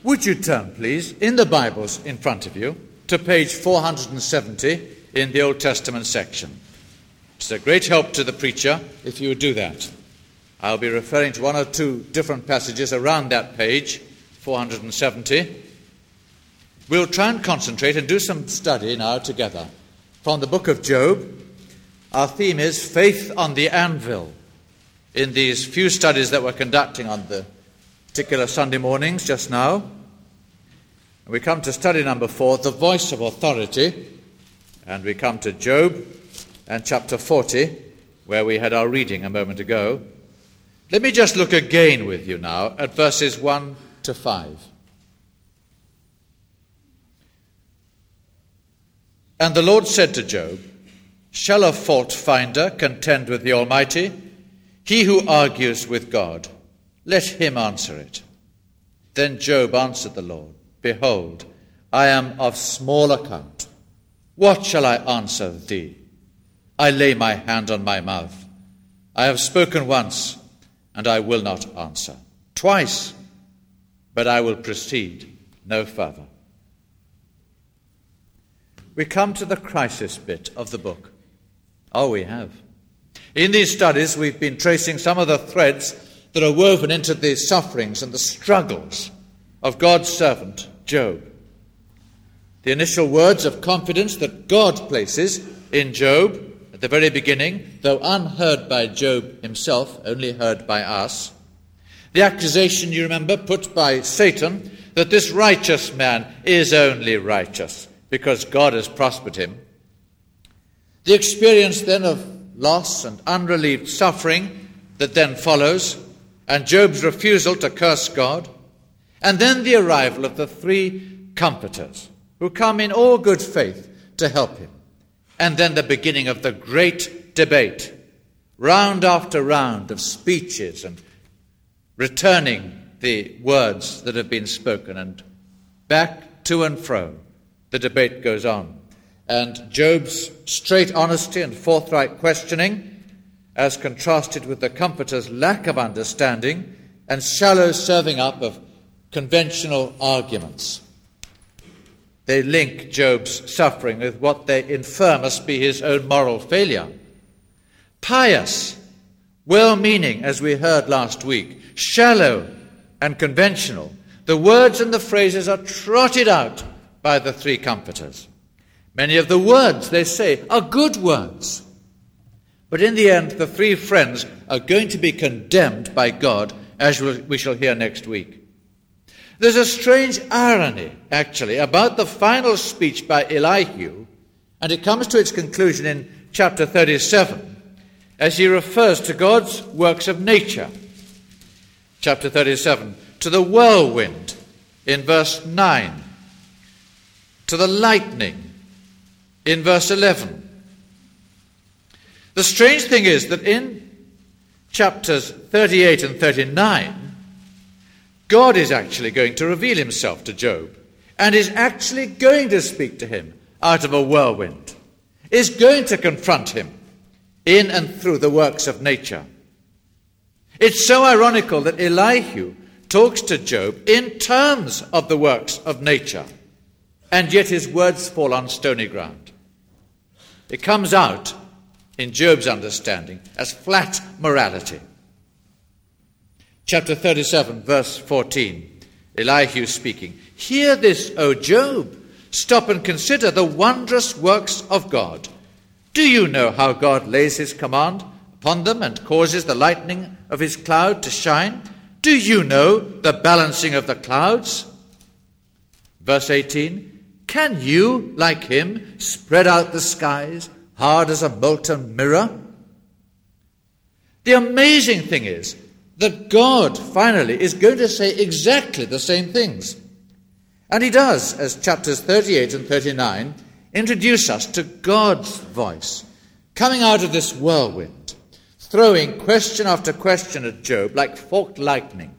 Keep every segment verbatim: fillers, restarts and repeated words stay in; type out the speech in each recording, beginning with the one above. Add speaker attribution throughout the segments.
Speaker 1: Would you turn, please, in the Bibles in front of you, to page four hundred seventy in the Old Testament section. It's a great help to the preacher if you would do that. I'll be referring to one or two different passages around that page, four hundred seventy. We'll try and concentrate and do some study now together from the book of Job. Our theme is Faith on the Anvil. In these few studies that we're conducting on the particular Sunday mornings just now, we come to study number four, The Voice of Authority, and we come to Job and chapter forty, where we had our reading a moment ago. Let me just look again with you now at verses one to five. And the Lord said to Job, "Shall a fault finder contend with the Almighty? He who argues with God, let him answer it." Then Job answered the Lord, "Behold, I am of small account. What shall I answer thee? I lay my hand on my mouth. I have spoken once, and I will not answer. Twice, but I will proceed no further." We come to the crisis bit of the book. Oh, we have. In these studies, we've been tracing some of the threads that are woven into the sufferings and the struggles of God's servant, Job. The initial words of confidence that God places in Job at the very beginning, though unheard by Job himself, only heard by us. The accusation, you remember, put by Satan that this righteous man is only righteous because God has prospered him. The experience then of loss and unrelieved suffering that then follows, and Job's refusal to curse God, and then the arrival of the three comforters who come in all good faith to help him, and then the beginning of the great debate, round after round of speeches and returning the words that have been spoken, and back to and fro the debate goes on. And Job's straight honesty and forthright questioning, as contrasted with the comforter's lack of understanding and shallow serving up of conventional arguments. They link Job's suffering with what they infer must be his own moral failure. Pious, well-meaning, as we heard last week, shallow and conventional, the words and the phrases are trotted out by the three comforters. Many of the words they say are good words. But in the end, the three friends are going to be condemned by God, as we shall hear next week. There's a strange irony, actually, about the final speech by Elihu, and it comes to its conclusion in chapter thirty-seven, as he refers to God's works of nature. Chapter thirty-seven, to the whirlwind in verse nine, to the lightning in verse eleven. The strange thing is that in chapters thirty-eight and thirty-nine, God is actually going to reveal himself to Job and is actually going to speak to him out of a whirlwind, is going to confront him in and through the works of nature. It's so ironical that Elihu talks to Job in terms of the works of nature, and yet his words fall on stony ground. It comes out, in Job's understanding, as flat morality. Chapter thirty-seven, verse fourteen, Elihu speaking, "Hear this, O Job. Stop and consider the wondrous works of God. Do you know how God lays his command upon them and causes the lightning of his cloud to shine? Do you know the balancing of the clouds?" Verse eighteen, "Can you, like him, spread out the skies hard as a molten mirror?" The amazing thing is that God, finally, is going to say exactly the same things. And he does, as chapters thirty-eight and thirty-nine introduce us to God's voice, coming out of this whirlwind, throwing question after question at Job like forked lightning.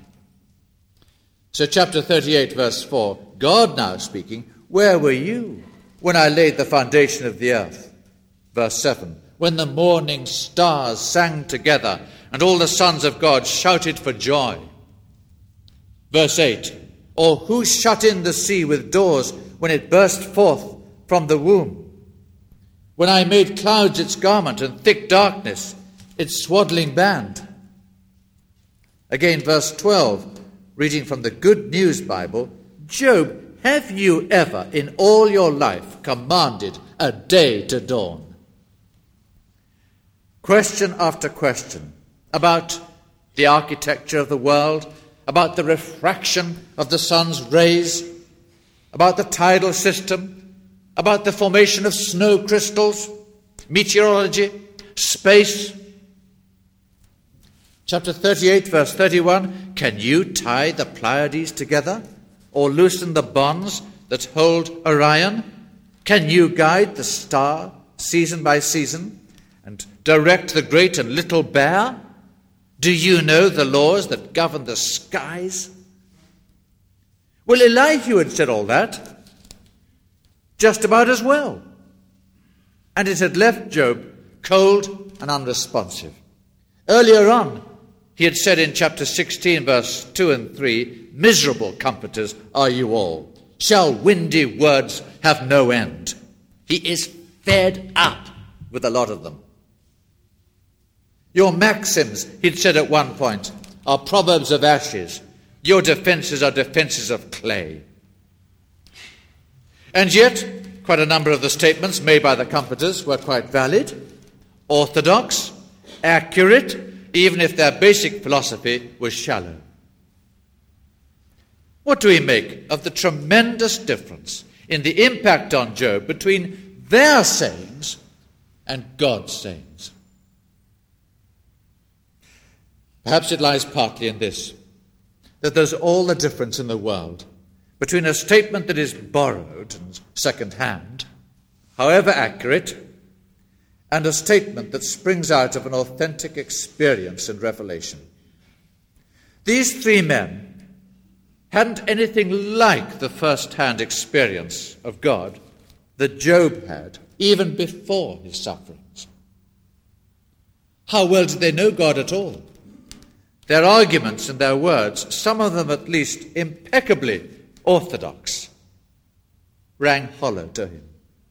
Speaker 1: So chapter thirty-eight, verse four, God now speaking, "Where were you when I laid the foundation of the earth?" Verse seven, "When the morning stars sang together and all the sons of God shouted for joy." Verse eight, Or who shut in the sea with doors when it burst forth from the womb? When I made clouds its garment and thick darkness its swaddling band? Again, verse twelve, reading from the Good News Bible, Job, have you ever in all your life commanded a day to dawn? Question after question about the architecture of the world, about the refraction of the sun's rays, about the tidal system, about the formation of snow crystals, meteorology, space. Chapter thirty-eight, verse thirty-one, can you tie the Pleiades together or loosen the bonds that hold Orion? Can you guide the star season by season and direct the great and little bear? Do you know the laws that govern the skies? Well, Elihu had said all that just about as well. And it had left Job cold and unresponsive. Earlier on, he had said in chapter sixteen, verse two and three, miserable comforters are you all. Shall windy words have no end? He is fed up with a lot of them. Your maxims, he'd said at one point, are proverbs of ashes. Your defenses are defenses of clay. And yet, quite a number of the statements made by the comforters were quite valid, orthodox, accurate, even if their basic philosophy was shallow. What do we make of the tremendous difference in the impact on Job between their sayings and God's sayings? Perhaps it lies partly in this, that there's all the difference in the world between a statement that is borrowed and second-hand, however accurate, and a statement that springs out of an authentic experience and revelation. These three men hadn't anything like the first-hand experience of God that Job had, even before his sufferings. How well did they know God at all? Their arguments and their words, some of them at least impeccably orthodox, rang hollow to him.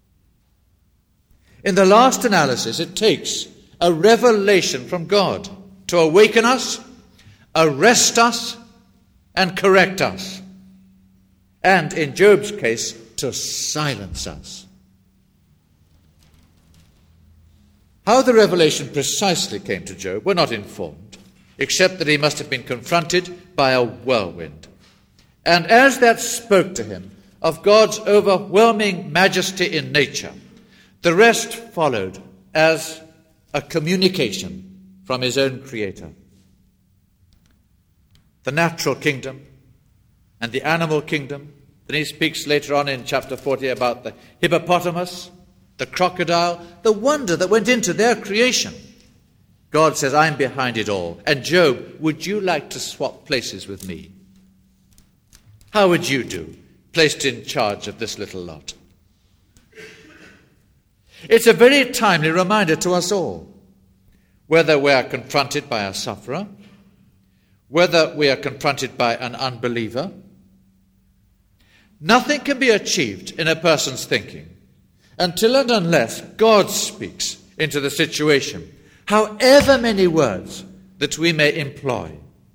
Speaker 1: In the last analysis, it takes a revelation from God to awaken us, arrest us, and correct us. And in Job's case, to silence us. How the revelation precisely came to Job, we're not informed, except that he must have been confronted by a whirlwind. And as that spoke to him of God's overwhelming majesty in nature, the rest followed as a communication from his own Creator. The natural kingdom and the animal kingdom. Then he speaks later on in chapter forty about the hippopotamus, the crocodile, the wonder that went into their creation. God says, I'm behind it all. And Job, would you like to swap places with me? How would you do, placed in charge of this little lot? It's a very timely reminder to us all, whether we are confronted by a sufferer, whether we are confronted by an unbeliever. Nothing can be achieved in a person's thinking until and unless God speaks into the situation, however many words that we may employ.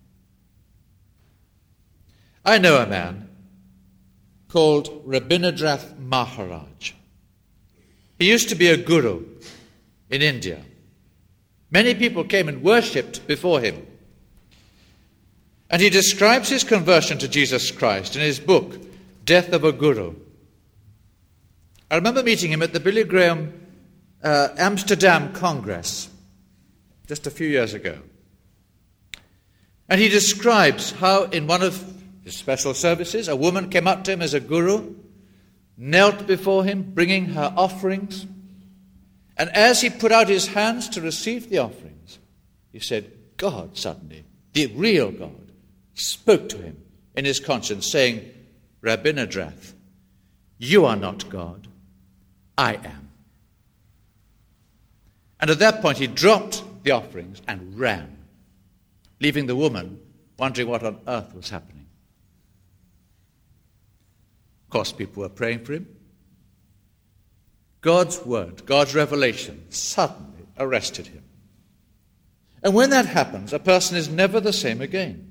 Speaker 1: I know a man called Rabindranath Maharaj. He used to be a guru in India. Many people came and worshipped before him. And he describes his conversion to Jesus Christ in his book, Death of a Guru. I remember meeting him at the Billy Graham uh, Amsterdam Congress just a few years ago. And he describes how in one of his special services, a woman came up to him as a guru, knelt before him, bringing her offerings. And as he put out his hands to receive the offerings, he said, God suddenly, the real God, spoke to him in his conscience, saying, Rabindranath, you are not God, I am. And at that point he dropped the offerings and ran, leaving the woman wondering what on earth was happening. course, people were praying for him. God's word, God's revelation suddenly arrested him. And when that happens, a person is never the same again.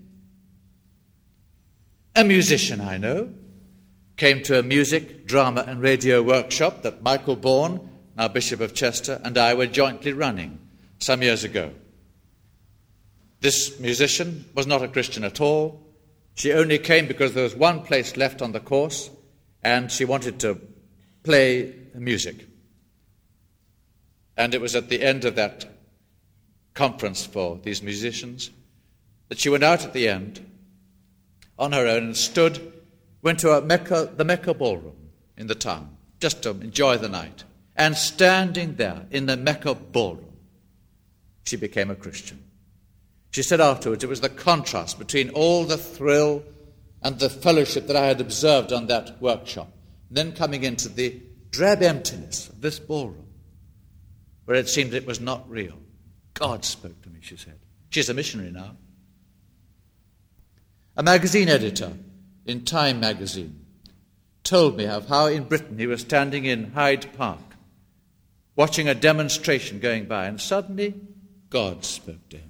Speaker 1: A musician I know came to a music, drama and radio workshop that Michael Bourne, now Bishop of Chester, and I were jointly running some years ago. This musician was not a Christian at all. She only came because there was one place left on the course and she wanted to play music. And it was at the end of that conference for these musicians that she went out at the end on her own and stood, went to a Mecca, the Mecca ballroom in the town, just to enjoy the night. And standing there in the Mecca ballroom, she became a Christian. She said afterwards it was the contrast between all the thrill and the fellowship that I had observed on that workshop, and then coming into the drab emptiness of this ballroom, where it seemed it was not real. God spoke to me, she said. She's a missionary now. A magazine editor in Time magazine told me of how in Britain he was standing in Hyde Park, watching a demonstration going by, and suddenly God spoke to him.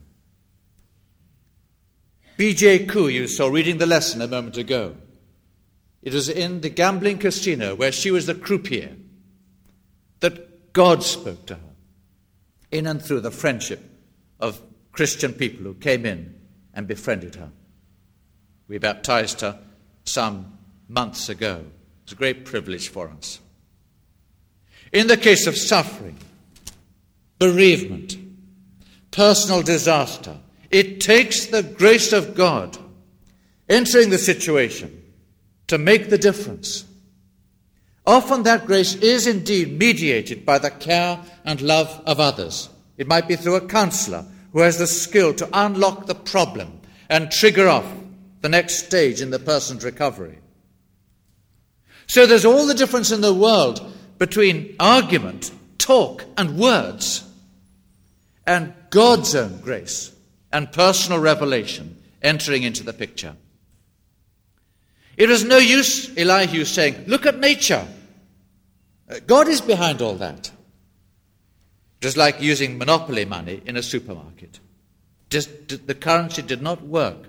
Speaker 1: B J Koo, you saw reading the lesson a moment ago. It was in the gambling casino where she was the croupier that God spoke to her, in and through the friendship of Christian people who came in and befriended her. We baptized her some months ago. It was a great privilege for us. In the case of suffering, bereavement, personal disaster, it takes the grace of God entering the situation to make the difference. Often that grace is indeed mediated by the care and love of others. It might be through a counselor who has the skill to unlock the problem and trigger off the next stage in the person's recovery. So there's all the difference in the world between argument, talk, and words, and God's own grace and personal revelation entering into the picture. It was no use Elihu saying, look at nature. God is behind all that. It was like using monopoly money in a supermarket. Just, the currency did not work.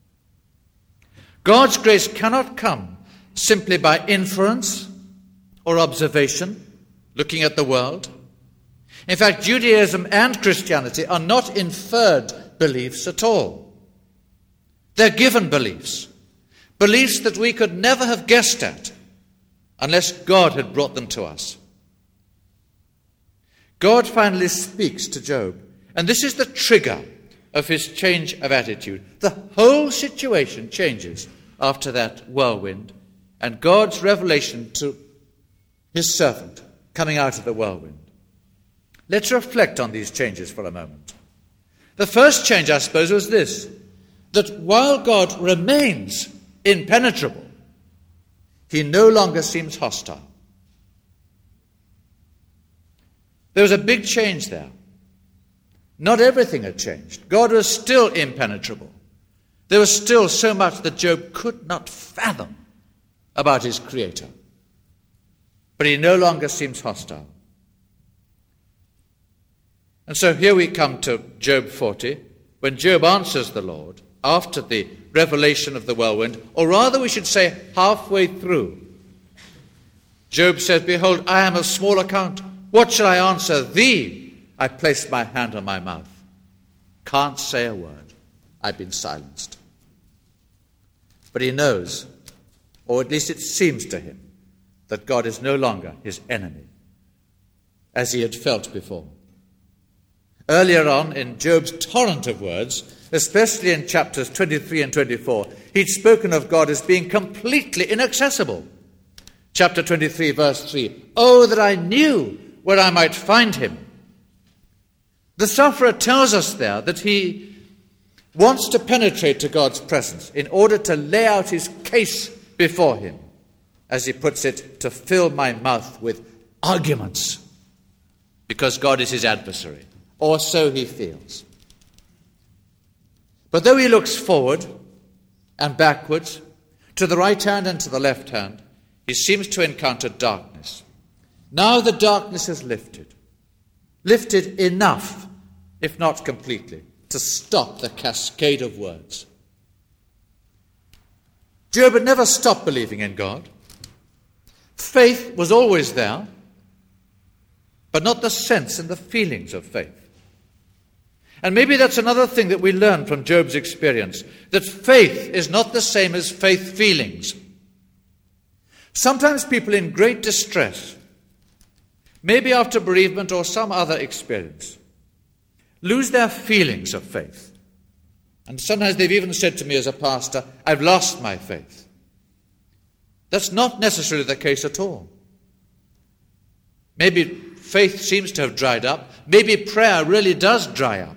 Speaker 1: God's grace cannot come simply by inference or observation, looking at the world. In fact, Judaism and Christianity are not inferred beliefs at all. They're given beliefs. Beliefs that we could never have guessed at unless God had brought them to us. God finally speaks to Job, and this is the trigger of his change of attitude. The whole situation changes after that whirlwind, and God's revelation to his servant coming out of the whirlwind. Let's reflect on these changes for a moment. The first change, I suppose, was this, that while God remains impenetrable, he no longer seems hostile. There was a big change there. Not everything had changed. God was still impenetrable. There was still so much that Job could not fathom about his Creator. But he no longer seems hostile. And so here we come to Job forty, when Job answers the Lord after the revelation of the whirlwind, or rather we should say halfway through. Job says, behold, I am of small account. What shall I answer thee? I placed my hand on my mouth. Can't say a word. I've been silenced. But he knows, or at least it seems to him, that God is no longer his enemy, as he had felt before. Earlier on in Job's torrent of words, especially in chapters twenty-three and twenty-four, he'd spoken of God as being completely inaccessible. Chapter twenty-three, verse three, oh, that I knew where I might find him. The sufferer tells us there that he wants to penetrate to God's presence in order to lay out his case before him, as he puts it, to fill my mouth with arguments, because God is his adversary. Or so he feels. But though he looks forward and backwards, to the right hand and to the left hand, he seems to encounter darkness. Now the darkness is lifted. Lifted enough, if not completely, to stop the cascade of words. Job had never stopped believing in God. Faith was always there, but not the sense and the feelings of faith. And maybe that's another thing that we learn from Job's experience, that faith is not the same as faith feelings. Sometimes people in great distress, maybe after bereavement or some other experience, lose their feelings of faith. And sometimes they've even said to me as a pastor, I've lost my faith. That's not necessarily the case at all. Maybe faith seems to have dried up. Maybe prayer really does dry up.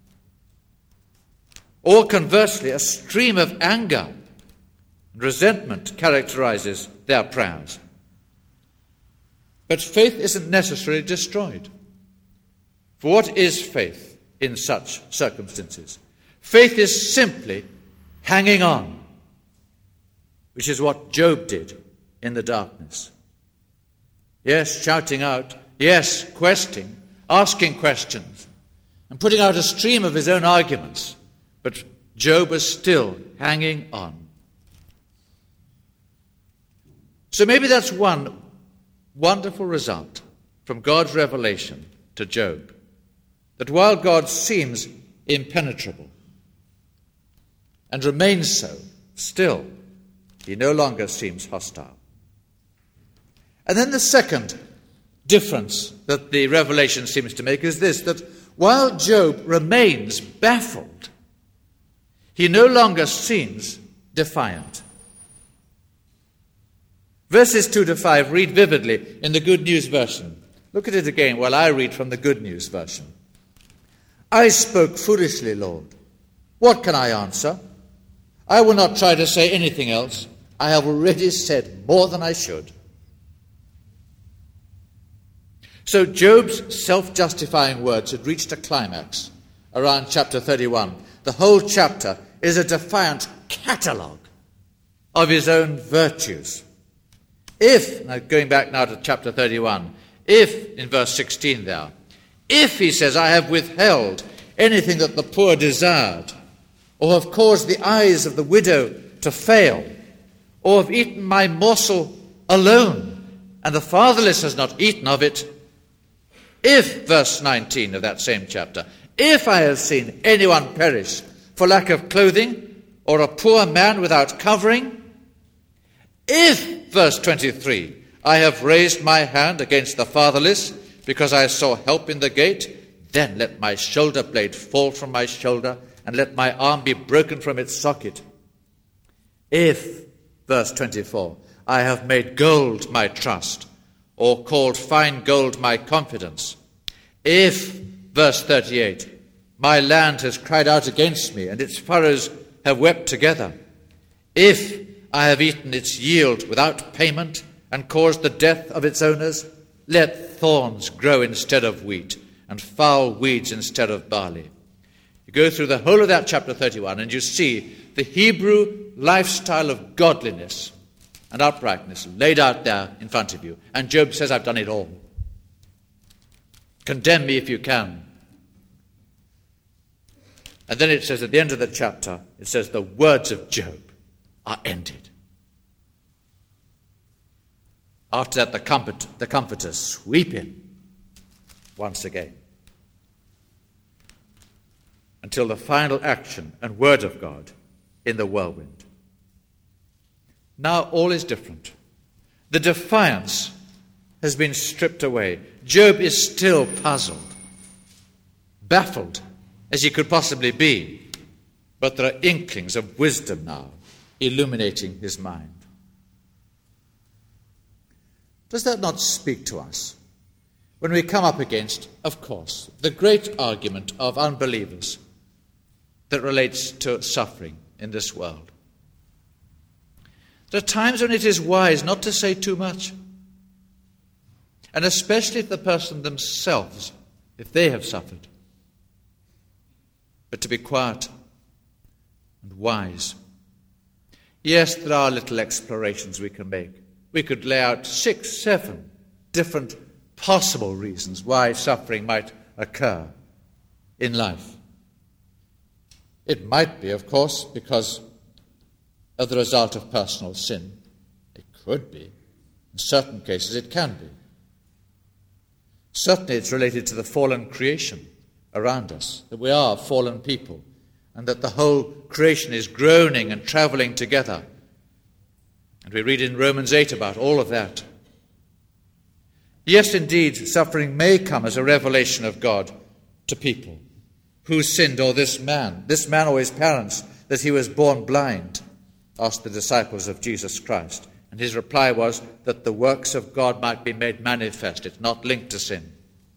Speaker 1: Or conversely, a stream of anger and resentment characterizes their prayers. But faith isn't necessarily destroyed. For what is faith in such circumstances? Faith is simply hanging on, which is what Job did in the darkness. Yes, shouting out, yes, questioning, asking questions, and putting out a stream of his own arguments. But Job was still hanging on. So maybe that's one wonderful result from God's revelation to Job, that while God seems impenetrable and remains so, still he no longer seems hostile. And then the second difference that the revelation seems to make is this, that while Job remains baffled, he no longer seems defiant. Verses two to five read vividly in the Good News Version. Look at it again while I read from the Good News Version. I spoke foolishly, Lord. What can I answer? I will not try to say anything else. I have already said more than I should. So Job's self-justifying words had reached a climax around chapter thirty-one. The whole chapter is a defiant catalogue of his own virtues. If, now going back now to chapter thirty-one, if, in verse sixteen there, if, he says, I have withheld anything that the poor desired, or have caused the eyes of the widow to fail, or have eaten my morsel alone, and the fatherless has not eaten of it, if, verse nineteen of that same chapter, if I have seen anyone perish for lack of clothing, or a poor man without covering, if, verse twenty-three, I have raised my hand against the fatherless, because I saw help in the gate, then let my shoulder blade fall from my shoulder, and let my arm be broken from its socket. If, verse twenty-four, I have made gold my trust, or called fine gold my confidence. If, verse thirty-eight, my land has cried out against me, and its furrows have wept together. If I have eaten its yield without payment, and caused the death of its owners, let thorns grow instead of wheat, and foul weeds instead of barley. You go through the whole of that chapter thirty-one, and you see the Hebrew lifestyle of godliness and uprightness laid out there in front of you. And Job says, I've done it all. Condemn me if you can. And then it says at the end of the chapter, it says the words of Job are ended. After that, the, comfort, the comforters sweep in once again, until the final action and word of God in the whirlwind. Now all is different. The defiance has been stripped away. Job is still puzzled, baffled as he could possibly be, but there are inklings of wisdom now illuminating his mind. Does that not speak to us when we come up against, of course, the great argument of unbelievers that relates to suffering in this world? There are times when it is wise not to say too much, and especially if the person themselves, if they have suffered, but to be quiet and wise. Yes, there are little explorations we can make. we could lay out six, seven different possible reasons why suffering might occur in life. It might be, of course, because of the result of personal sin. It could be. In certain cases, it can be. Certainly, it's related to the fallen creation around us, that we are fallen people, and that the whole creation is groaning and traveling together. And we read in Romans eight about all of that. Yes, indeed, suffering may come as a revelation of God to people. Who sinned, or this man, this man or his parents, that he was born blind? Asked the disciples of Jesus Christ. And his reply was that the works of God might be made manifest. It's not linked to sin.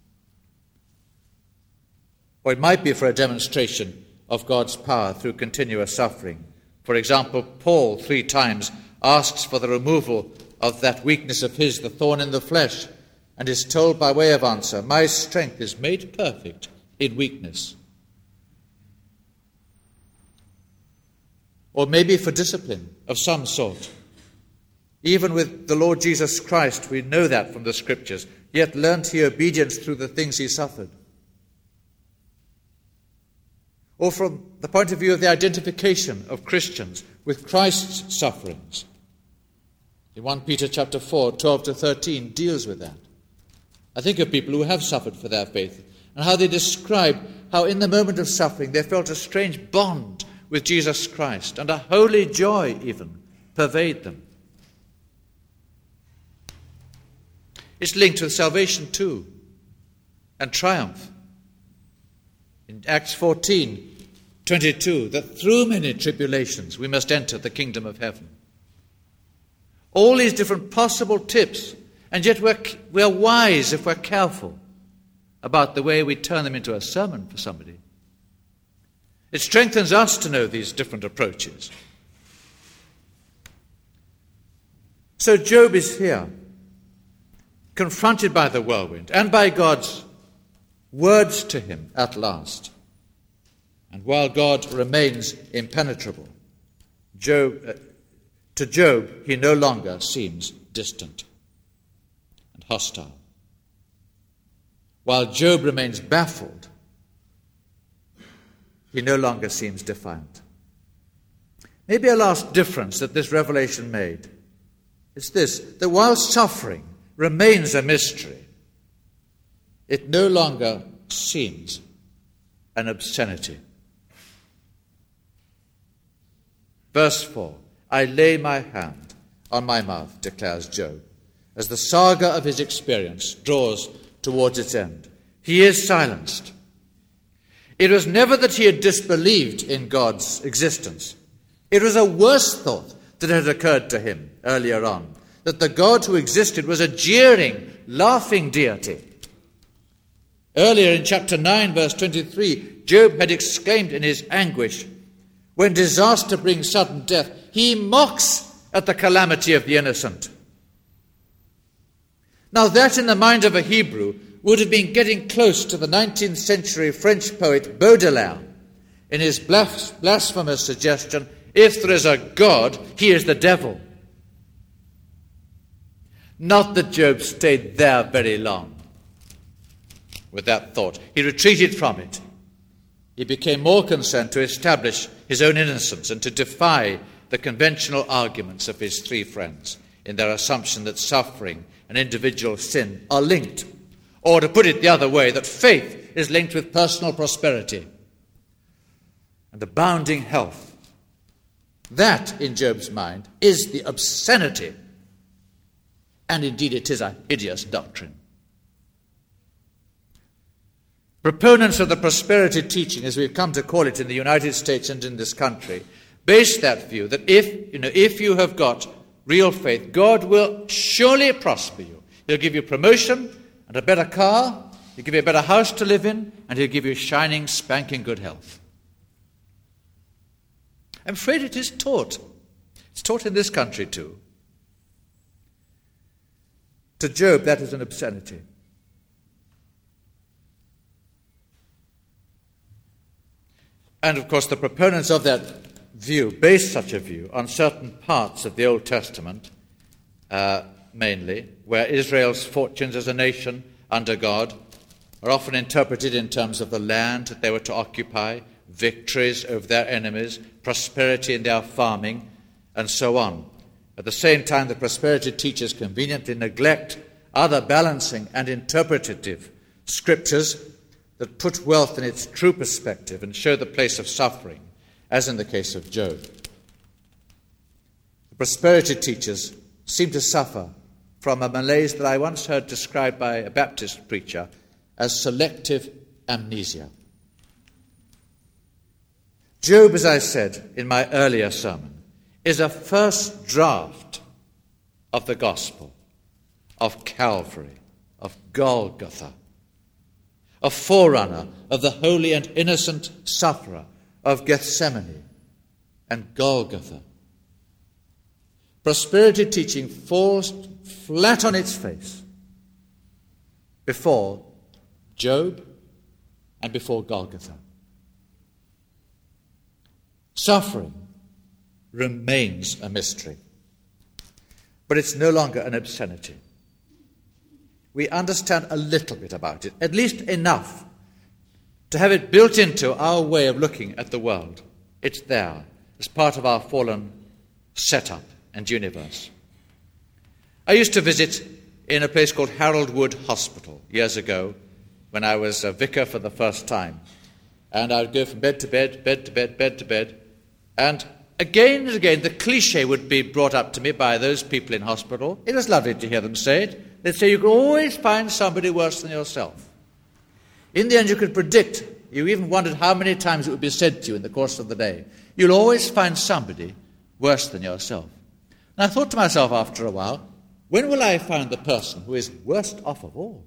Speaker 1: Or it might be for a demonstration of God's power through continuous suffering. For example, Paul three times asks for the removal of that weakness of his, the thorn in the flesh, and is told by way of answer, my strength is made perfect in weakness. Or maybe for discipline of some sort. Even with the Lord Jesus Christ, we know that from the Scriptures, yet learnt he obedience through the things he suffered. Or from the point of view of the identification of Christians with Christ's sufferings. In First Peter chapter four, twelve to thirteen deals with that. I think of people who have suffered for their faith and how they describe how in the moment of suffering they felt a strange bond with Jesus Christ and a holy joy even pervade them. It's linked with salvation too and triumph. In Acts fourteen, twenty-two, that through many tribulations we must enter the kingdom of heaven. All these different possible tips, and yet we're, we're wise if we're careful about the way we turn them into a sermon for somebody. It strengthens us to know these different approaches. So Job is here, confronted by the whirlwind and by God's words to him at last. And while God remains impenetrable, Job, uh, to Job he no longer seems distant and hostile. While Job remains baffled, he no longer seems defiant. Maybe a last difference that this revelation made is this, that while suffering remains a mystery, it no longer seems an obscenity. Verse four, I lay my hand on my mouth, declares Job, as the saga of his experience draws towards its end. He is silenced. It was never that he had disbelieved in God's existence. It was a worse thought that had occurred to him earlier on, that the God who existed was a jeering, laughing deity. Earlier in chapter nine, verse twenty-three, Job had exclaimed in his anguish, when disaster brings sudden death, he mocks at the calamity of the innocent. Now that in the mind of a Hebrew would have been getting close to the nineteenth century French poet Baudelaire in his blasphemous suggestion, if there is a God, he is the devil. Not that Job stayed there very long with that thought. He retreated from it. He became more concerned to establish his own innocence and to defy the conventional arguments of his three friends in their assumption that suffering and individual sin are linked. Or to put it the other way, that faith is linked with personal prosperity and abounding health. That, in Job's mind, is the obscenity. And indeed it is a hideous doctrine. Proponents of the prosperity teaching, as we've come to call it in the United States and in this country, base that view that if, you know, if you have got real faith, God will surely prosper you. He'll give you promotion and a better car, he'll give you a better house to live in, and he'll give you shining, spanking good health. I'm afraid it is taught. It's taught in this country too. To Job, that is an obscenity. And of course, the proponents of that view base such a view on certain parts of the Old Testament uh, mainly, where Israel's fortunes as a nation under God are often interpreted in terms of the land that they were to occupy, victories over their enemies, prosperity in their farming, and so on. At the same time, the prosperity teachers conveniently neglect other balancing and interpretative scriptures that put wealth in its true perspective and show the place of suffering, as in the case of Job. The prosperity teachers seem to suffer from a malaise that I once heard described by a Baptist preacher as selective amnesia. Job, as I said in my earlier sermon, is a first draft of the gospel, of Calvary, of Golgotha, a forerunner of the holy and innocent sufferer of Gethsemane and Golgotha. Prosperity teaching falls flat on its face before Job and before Golgotha. Suffering remains a mystery, but it's no longer an obscenity. We understand a little bit about it, at least enough to have it built into our way of looking at the world. It's there as part of our fallen setup and universe. I used to visit in a place called Harold Wood Hospital years ago when I was a vicar for the first time. And I would go from bed to bed, bed to bed, bed to bed. And again and again, the cliche would be brought up to me by those people in hospital. It was lovely to hear them say it. They'd say, you can always find somebody worse than yourself. In the end, you could predict. You even wondered how many times it would be said to you in the course of the day. You'll always find somebody worse than yourself. And I thought to myself after a while, when will I find the person who is worst off of all?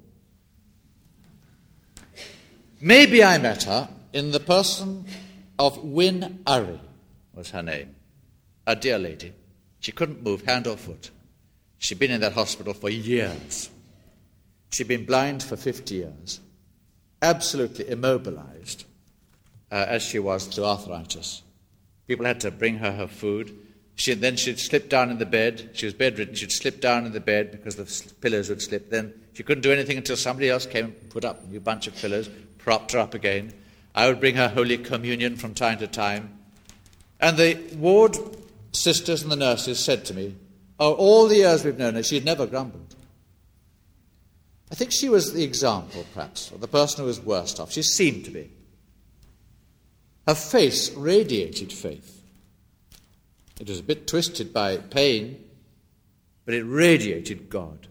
Speaker 1: Maybe I met her in the person of Win Urry, was her name. A dear lady. She couldn't move hand or foot. She'd been in that hospital for years. She'd been blind for fifty years, absolutely immobilized, uh, as she was through arthritis. People had to bring her her food. She, then she'd slip down in the bed. She was bedridden. She'd slip down in the bed because the pillows would slip. Then she couldn't do anything until somebody else came and put up a new bunch of pillows, propped her up again. I would bring her Holy Communion from time to time. And the ward sisters and the nurses said to me, oh, all the years we've known her, she'd never grumbled. I think she was the example, perhaps, of the person who was worst off. She seemed to be. Her face radiated faith. It was a bit twisted by pain, but it radiated God.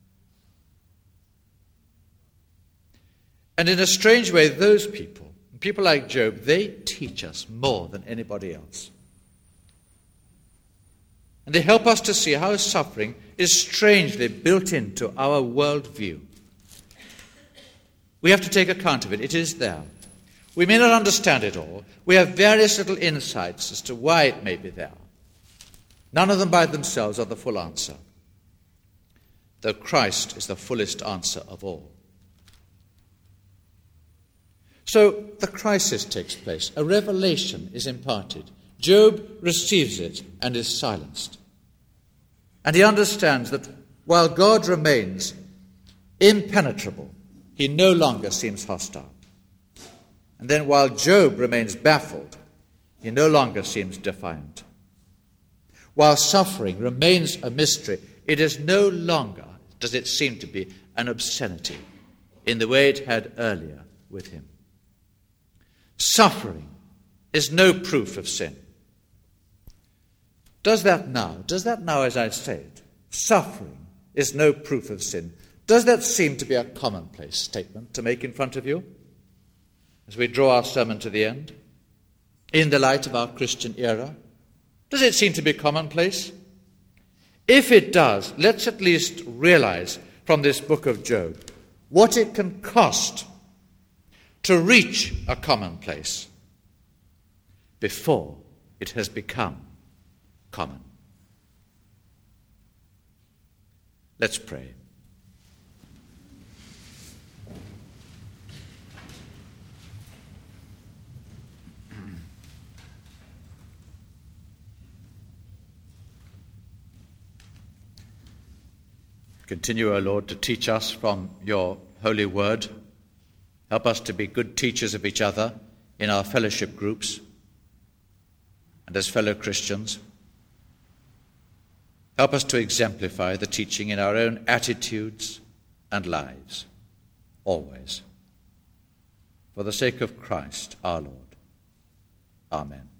Speaker 1: And in a strange way, those people, people like Job, they teach us more than anybody else. And they help us to see how suffering is strangely built into our worldview. We have to take account of it. It is there. We may not understand it all. We have various little insights as to why it may be there. None of them by themselves are the full answer, though Christ is the fullest answer of all. So the crisis takes place. A revelation is imparted. Job receives it and is silenced. And he understands that while God remains impenetrable, he no longer seems hostile. And then while Job remains baffled, he no longer seems defiant. While suffering remains a mystery, it is no longer, does it seem to be, an obscenity in the way it had earlier with him. Suffering is no proof of sin. Does that now, does that now as I say it, suffering is no proof of sin, does that seem to be a commonplace statement to make in front of you as we draw our sermon to the end, in the light of our Christian era? Does it seem to be commonplace? If it does, let's at least realize from this book of Job what it can cost to reach a commonplace before it has become common. Let's pray. Continue, O Lord, to teach us from your holy word. Help us to be good teachers of each other in our fellowship groups and as fellow Christians. Help us to exemplify the teaching in our own attitudes and lives, always. For the sake of Christ our Lord. Amen.